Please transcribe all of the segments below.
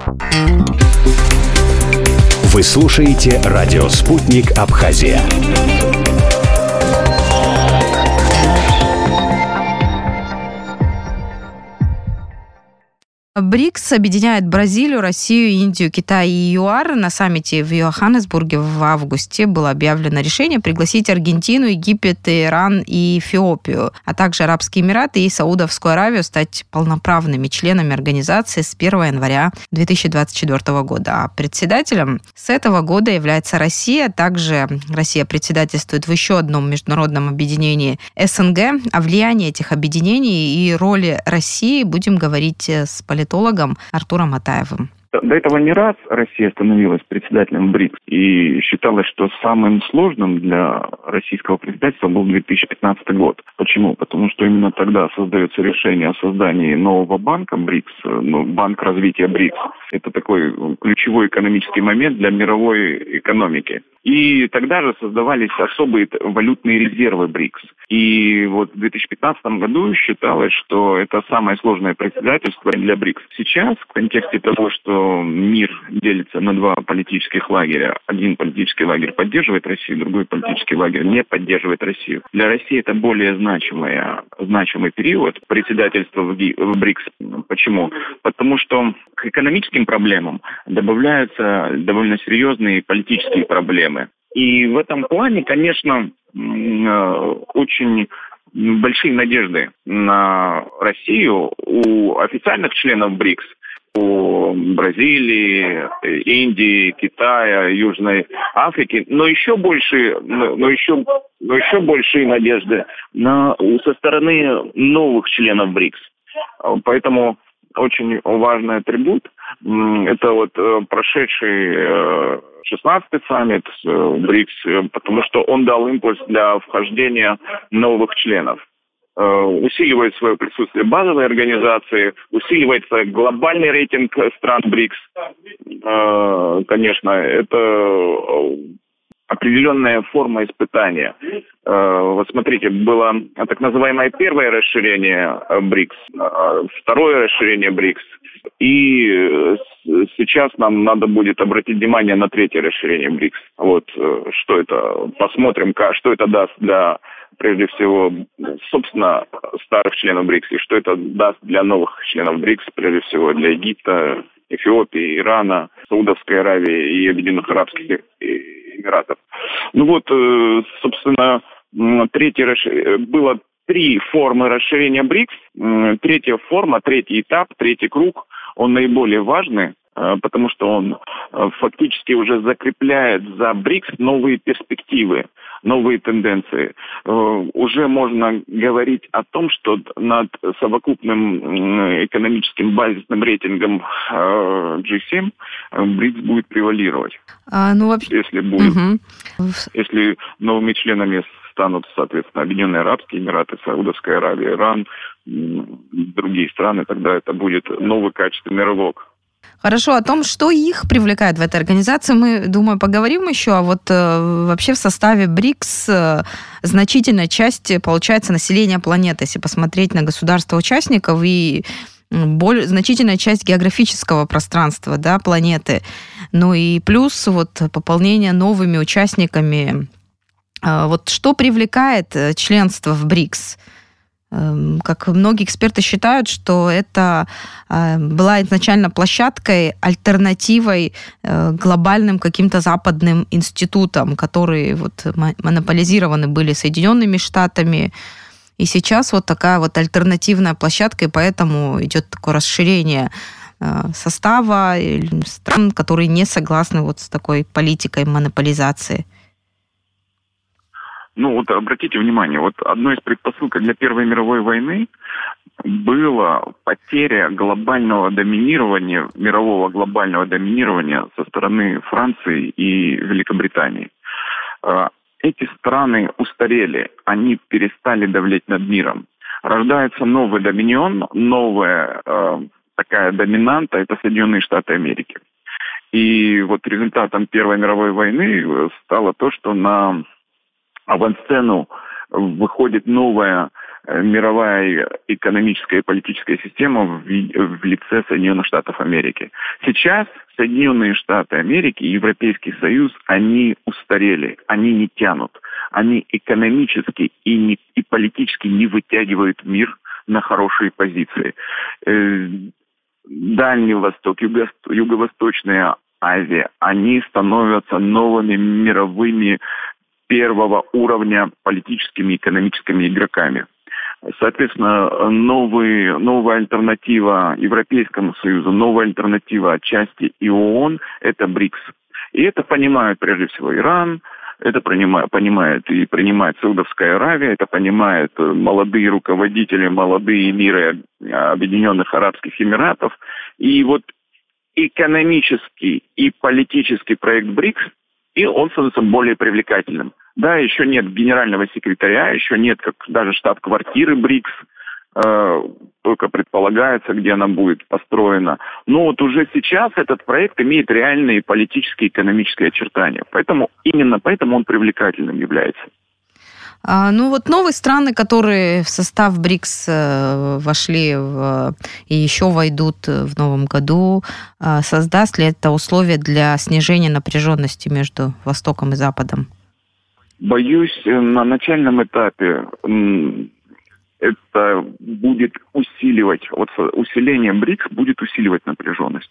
Вы слушаете радио «Спутник Абхазия». БРИКС объединяет Бразилию, Россию, Индию, Китай и ЮАР. На саммите в Йоханнесбурге в августе было объявлено решение пригласить Аргентину, Египет, Иран и Эфиопию, а также Арабские Эмираты и Саудовскую Аравию стать полноправными членами организации с 1 января 2024 года. А председателем с этого года является Россия. Также Россия председательствует в еще одном международном объединении СНГ. О влиянии этих объединений и роли России будем говорить с политологом Артуром Атаевым. До этого не раз Россия становилась председателем БРИКС, и считалось, что самым сложным для российского председательства был 2015 год. Почему? Потому что именно тогда создается решение о создании нового банка БРИКС, Банк развития БРИКС. Это такой ключевой экономический момент для мировой экономики. И тогда же создавались особые валютные резервы БРИКС. И вот в 2015 году считалось, что это самое сложное председательство для БРИКС. Сейчас, в контексте того, что мир делится на два политических лагеря, один политический лагерь поддерживает Россию, другой политический лагерь не поддерживает Россию. Для России это более значимый период председательства в БРИКС. Почему? Потому что к экономическим проблемам добавляются довольно серьезные политические проблемы. И в этом плане, конечно, очень большие надежды на Россию у официальных членов БРИКС, у Бразилии, Индии, Китая, Южной Африки, но еще большие надежды со стороны новых членов БРИКС. Поэтому очень важный атрибут – это вот прошедший 16-й саммит БРИКС, потому что он дал импульс для вхождения новых членов. Усиливает свое присутствие базовой организации, усиливается глобальный рейтинг стран БРИКС. Конечно, это определенная форма испытания. Вот смотрите, было так называемое первое расширение БРИКС, второе расширение БРИКС. И сейчас нам надо будет обратить внимание на третье расширение БРИКС. Вот что это, посмотрим, что это даст для, прежде всего, собственно, старых членов БРИКС, и что это даст для новых членов БРИКС, прежде всего для Египта, Эфиопии, Ирана, Саудовской Аравии и Объединенных Арабских Эмиратов. Ну вот, собственно, было 3 формы расширения БРИКС. Третья форма, третий этап, третий круг, он наиболее важный, потому что он фактически уже закрепляет за БРИКС новые перспективы, новые тенденции. Уже можно говорить о том, что над совокупным экономическим базисным рейтингом G7 БРИКС будет превалировать. Если новыми членами станут, соответственно, Объединенные Арабские Эмираты, Саудовская Аравия, Иран, другие страны, тогда это будет новый качественный рывок. Хорошо, о том, что их привлекает в этой организации, мы, думаю, поговорим еще. А вот вообще в составе БРИКС значительная часть, получается, населения планеты, если посмотреть на государства-участников, и значительная часть географического пространства, да, планеты. Ну и плюс вот пополнение новыми участниками. Вот что привлекает членство в БРИКС? Как многие эксперты считают, что это была изначально площадкой, альтернативой глобальным каким-то западным институтам, которые вот монополизированы были Соединенными Штатами. И сейчас вот такая вот альтернативная площадка, и поэтому идет такое расширение состава стран, которые не согласны вот с такой политикой монополизации. Ну вот обратите внимание, вот одной из предпосылок для Первой мировой войны была потеря глобального доминирования, мирового глобального доминирования со стороны Франции и Великобритании. Эти страны устарели, они перестали давлеть над миром. Рождается новый доминион, новая такая доминанта, это Соединенные Штаты Америки. И вот результатом Первой мировой войны стало то, что на авансцену выходит новая мировая экономическая и политическая система в лице Соединенных Штатов Америки. Сейчас Соединенные Штаты Америки и Европейский Союз, они устарели, они не тянут. Они экономически и политически не вытягивают мир на хорошие позиции. Дальний Восток, Юго-Восточная Азия, они становятся новыми мировыми первого уровня политическими и экономическими игроками. Соответственно, новая альтернатива Европейскому Союзу, новая альтернатива отчасти и ООН – это БРИКС. И это понимают прежде всего Иран, это понимает и принимает Саудовская Аравия, это понимают молодые руководители, молодые эмиры Объединенных Арабских Эмиратов. И вот экономический и политический проект БРИКС, и он становится более привлекательным. Да, еще нет генерального секретаря, еще нет как даже штаб-квартиры БРИКС, только предполагается, где она будет построена. Но вот уже сейчас этот проект имеет реальные политические и экономические очертания. Именно поэтому он привлекательным является. Ну вот новые страны, которые в состав БРИКС вошли и еще войдут в новом году, создаст ли это условия для снижения напряженности между Востоком и Западом? Боюсь, на начальном этапе это будет усиливать, усиление БРИКС будет усиливать напряженность.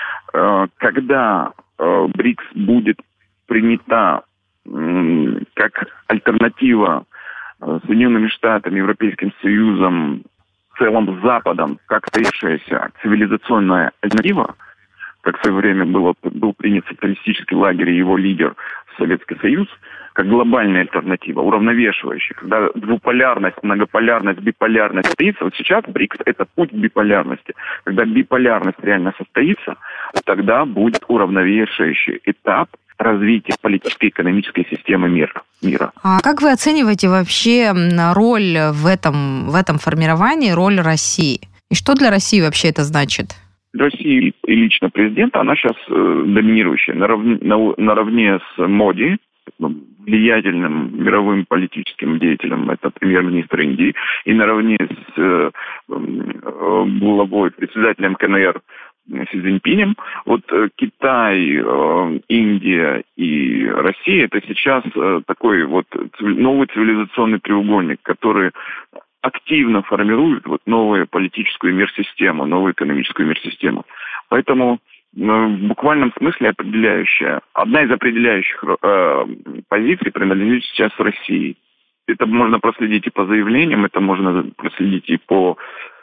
Когда БРИКС будет принята как альтернатива Соединенными Штатами, Европейским Союзом, в целом Западом, как стоявшаяся цивилизационная альтернатива, как в свое время был принят социалистический лагерь и его лидер Советский Союз, как глобальная альтернатива, уравновешивающая, когда двуполярность, многополярность, биполярность состоится. Вот сейчас БРИКС – это путь к биполярности. Когда биполярность реально состоится, тогда будет уравновешивающий этап развития политической и экономической системы мира. А как вы оцениваете вообще роль в этом формировании, роль России? И что для России вообще это значит? Для России и лично президента она сейчас доминирующая. Наравне с Моди, влиятельным мировым политическим деятелем, это премьер-министр Индии, и наравне с главой, председателем КНР Си Цзиньпинем, вот Китай, Индия и Россия – это сейчас такой вот новый цивилизационный треугольник, который активно формирует вот новую политическую мир-систему, новую экономическую мир-систему. Поэтому в буквальном смысле одна из определяющих позиций принадлежит сейчас России. Это можно проследить и по заявлениям, это можно проследить и по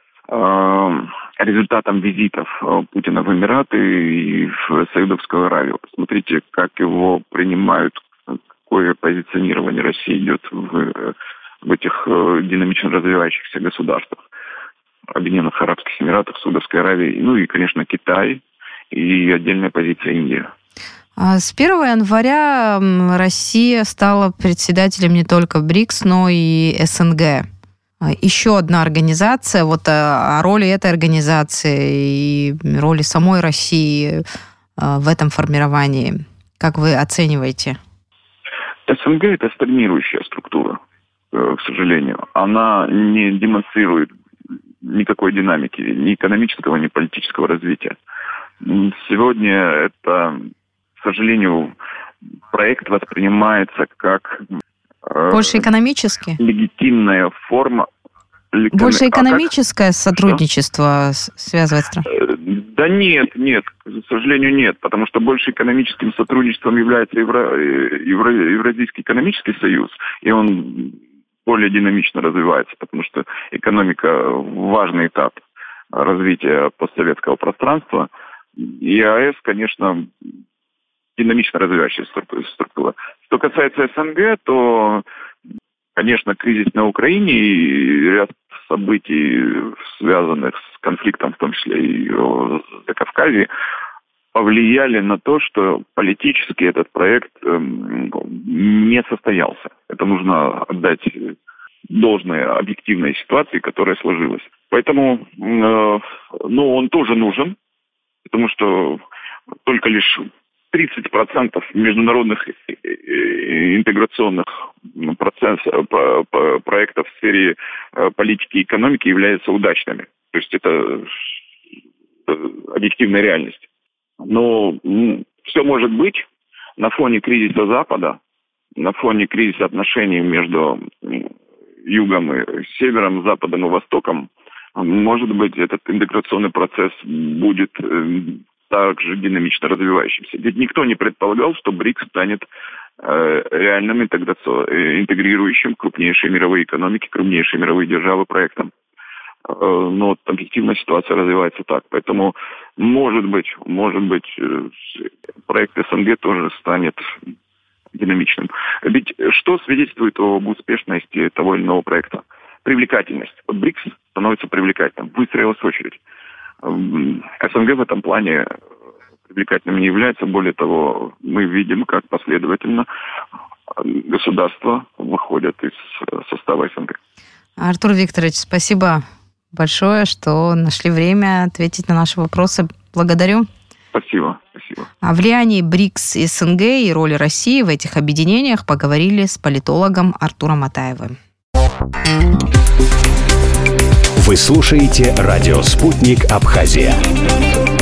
результатам визитов Путина в Эмираты и в Саудовскую Аравию. Посмотрите, как его принимают, какое позиционирование России идет в этих динамично развивающихся государствах. Объединенных Арабских Эмиратах, Саудовской Аравии, ну и, конечно, Китай и отдельная позиция Индии. С 1 января Россия стала председателем не только БРИКС, но и СНГ. Еще одна организация, вот о роли этой организации и роли самой России в этом формировании, как вы оцениваете? СНГ – это стагнирующая структура, к сожалению. Она не демонстрирует никакой динамики, ни экономического, ни политического развития. Сегодня это, к сожалению, проект воспринимается как больше экономически? Легитимная форма. Больше экономическое сотрудничество связывает страны? Да нет, к сожалению, нет, потому что больше экономическим сотрудничеством является Евразийский экономический союз, и он более динамично развивается, потому что экономика – важный этап развития постсоветского пространства. И ЕАЭС, конечно, динамично развивающаяся структура. Что касается СНГ, то, конечно, кризис на Украине и ряд событий, связанных с конфликтом, в том числе и в Закавказье, повлияли на то, что политически этот проект не состоялся. Это нужно отдать должное объективной ситуации, которая сложилась. Поэтому, он тоже нужен, потому что только лишь 30% международных интеграционных проектов в сфере политики и экономики являются удачными. То есть это объективная реальность. Но все может быть на фоне кризиса Запада, на фоне кризиса отношений между Югом и Севером, Западом и Востоком. Может быть, этот интеграционный процесс будет также динамично развивающимся. Ведь никто не предполагал, что БРИКС станет реальным интегрирующим крупнейшие мировые экономики, крупнейшие мировые державы проектом. Но объективная ситуация развивается так. Поэтому, может быть, проект СНГ тоже станет динамичным. Ведь что свидетельствует об успешности того или иного проекта? Привлекательность. Вот БРИКС становится привлекательным. Выстроилась очередь. СНГ в этом плане привлекательным не является. Более того, мы видим, как последовательно государства выходят из состава СНГ. Артур Викторович, спасибо большое, что нашли время ответить на наши вопросы. Благодарю. Спасибо. О влиянии БРИКС и СНГ и роли России в этих объединениях поговорили с политологом Артуром Атаевым. Вы слушаете радио «Спутник Абхазия».